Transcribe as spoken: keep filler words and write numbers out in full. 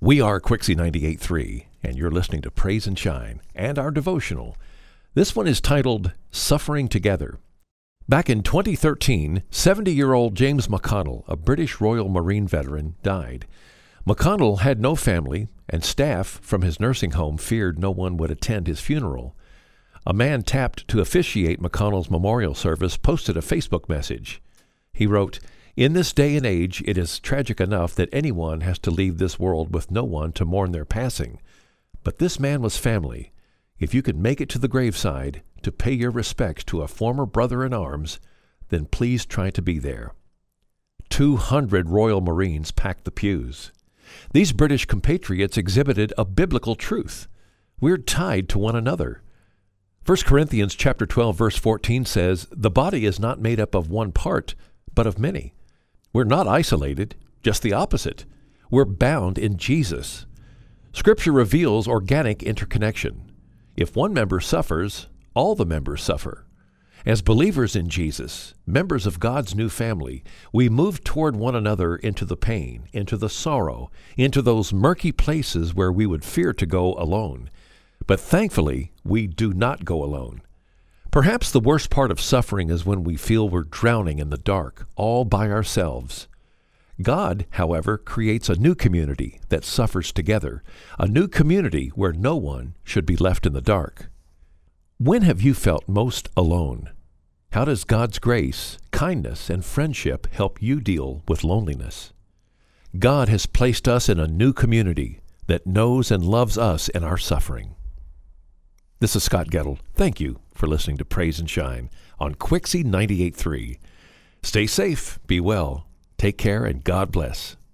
We are Quixie ninety-eight point three, and you're listening to Praise and Shine and our devotional. This one is titled Suffering Together. Back in twenty thirteen, seventy-year-old James McConnell, a British Royal Marine veteran, died. McConnell had no family, and staff from his nursing home feared no one would attend his funeral. A man tapped to officiate McConnell's memorial service posted a Facebook message. He wrote, "In this day and age, it is tragic enough that anyone has to leave this world with no one to mourn their passing. But this man was family. If you could make it to the graveside to pay your respects to a former brother in arms, then please try to be there." Two hundred Royal Marines packed the pews. These British compatriots exhibited a biblical truth. We're tied to one another. First Corinthians chapter twelve, verse fourteen says, "The body is not made up of one part, but of many." We're not isolated, just the opposite. We're bound in Jesus. Scripture reveals organic interconnection. If one member suffers, all the members suffer. As believers in Jesus, members of God's new family, we move toward one another into the pain, into the sorrow, into those murky places where we would fear to go alone. But thankfully, we do not go alone. Perhaps the worst part of suffering is when we feel we're drowning in the dark, all by ourselves. God, however, creates a new community that suffers together, a new community where no one should be left in the dark. When have you felt most alone? How does God's grace, kindness, and friendship help you deal with loneliness? God has placed us in a new community that knows and loves us in our suffering. This is Scott Gettle. Thank you for listening to Praise and Shine on Quixie ninety-eight point three. Stay safe, be well, take care, and God bless.